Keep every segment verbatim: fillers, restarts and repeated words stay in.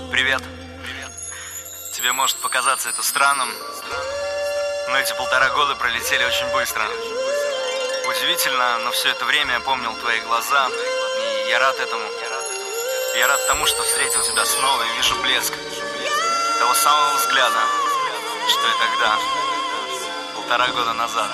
Привет. Тебе может показаться это странным, но эти полтора года пролетели очень быстро. Удивительно, но все это время я помнил твои глаза, и я рад этому. Я рад тому, что встретил тебя снова и вижу блеск того самого взгляда, что и тогда, полтора года назад.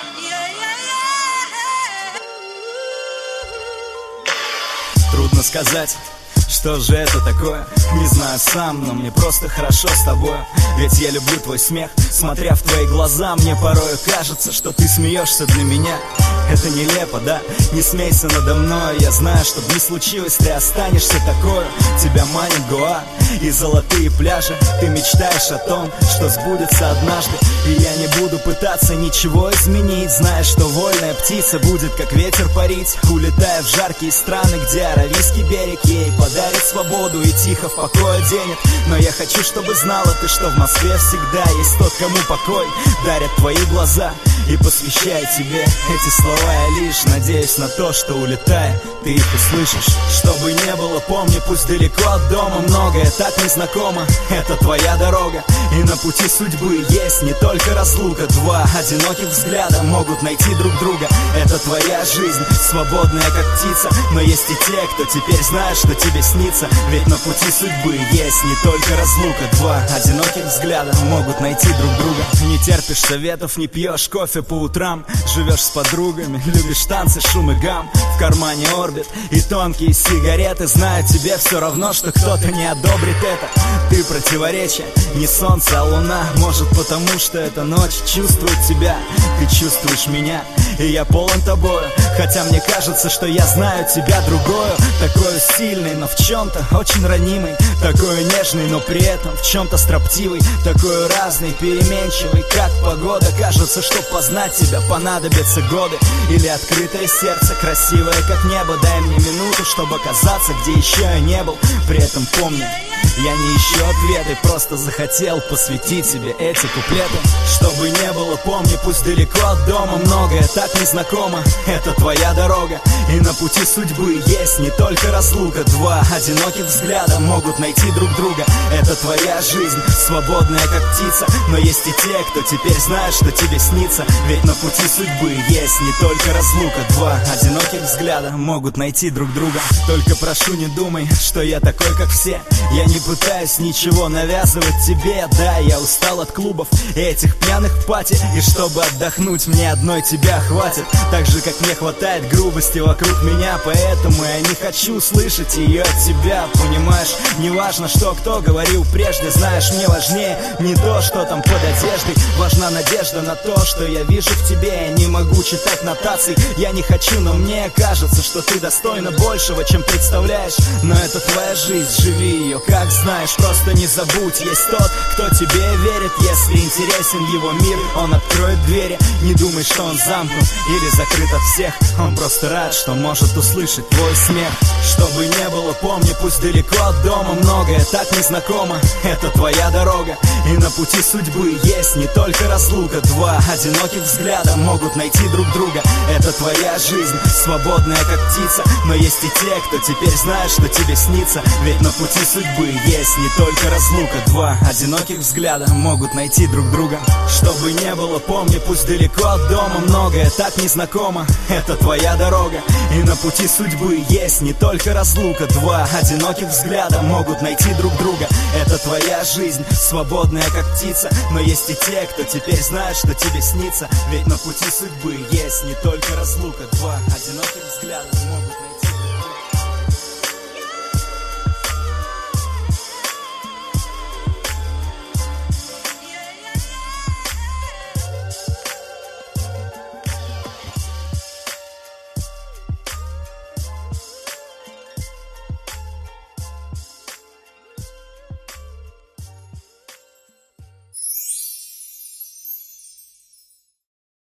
Трудно сказать, что же это такое, не знаю сам, но мне просто хорошо с тобой. Ведь я люблю твой смех, смотря в твои глаза, мне порою кажется, что ты смеешься для меня. Это нелепо, да? Не смейся надо мной. Я знаю, что бы ни случилось, ты останешься такой. Тебя манит Гоа и золотые пляжи. Ты мечтаешь о том, что сбудется однажды. И я не буду пытаться ничего изменить, зная, что вольная птица будет как ветер парить, улетая в жаркие страны, где Аравийский берег ей подарит свободу и тихо в покое денет. Но я хочу, чтобы знала ты, что в Москве всегда есть тот, кому покой дарят твои глаза. И посвящая тебе эти слова я лишь надеюсь на то, что улетая, ты их услышишь. Что бы ни было, помни, пусть далеко от дома, многое так незнакомо. Это твоя дорога, и на пути судьбы есть не только разлука. Два одиноких взгляда могут найти друг друга. Это твоя жизнь, свободная как птица. Но есть и те, кто теперь знает, что тебе снится. Ведь на пути судьбы есть не только разлука. Два одиноких взгляда могут найти друг друга. Не терпишь советов, не пьешь кофе по утрам, живешь с подругами, любишь танцы, шум и гам. В кармане орбит и тонкие сигареты. Знаю, тебе все равно, что кто-то не одобрит это. Ты противоречие, не солнце, а луна. Может потому, что эта ночь чувствует тебя. Ты чувствуешь меня, и я полон тобою. Хотя мне кажется, что я знаю тебя другую. Такой сильный, но в чем-то очень ранимый. Такой нежный, но при этом в чем-то строптивый. Такой разный, переменчивый, как погода. Кажется, что познать тебя понадобятся годы. Или открытое сердце, красивое как небо. Дай мне минуту, чтобы оказаться, где еще я не был. При этом помни, я не ищу ответы, просто захотел посвятить тебе эти куплеты. Что бы ни было, помни, пусть далеко от дома, многое так незнакомо. Это твоя дорога, и на пути судьбы есть не только разлука. Два одиноких взгляда могут найти друг друга. Это твоя жизнь, свободная как птица. Но есть и те, кто теперь знает, что тебе снится. Ведь на пути судьбы есть не только разлука. Два одиноких взгляда могут найти друг друга. Только прошу, не думай, что я такой, как все. Я не пытаюсь ничего навязывать тебе. Да, я устал от клубов и этих пьяных пати. И чтобы отдохнуть, мне одной тебя хватит. Так же, как мне хватает грубости вокруг меня. Поэтому я не хочу слышать ее от тебя. Понимаешь, не важно, что кто говорил прежде. Знаешь, мне важнее не то, что там под одеждой. Важна надежда на то, что я вижу в тебе. Я не могу читать нотаций, я не хочу, но мне кажется, что ты достойна большего, чем представляешь. Но это твоя жизнь, живи ее как знаешь. Просто не забудь, есть тот, кто тебе верит. Если интересен его мир, он откроет двери. Не думай, что он замкнут или закрыт от всех. Он просто рад, что может услышать твой смех. Что бы ни было, помни, пусть далеко от дома, многое так незнакомо. Это твоя дорога, и на пути судьбы есть не только разлука. Два одиноких взгляда могут найти друг друга. Это твоя жизнь, свободная как птица. Но есть и те, кто теперь знает, что тебе снится. Ведь на пути судьбы есть не только разлука. Два одиноких взгляда могут найти друг друга. Что бы ни было, помни, пусть далеко от дома, многое так незнакомо. Это твоя дорога, и на пути судьбы есть не только разлука. Два одиноких взгляда могут найти друг друга. Это твоя жизнь, свободная как птица. Но есть и те, кто теперь знает, что тебе снится. Ведь на пути судьбы есть не только разлука. Два одиноких взгляда.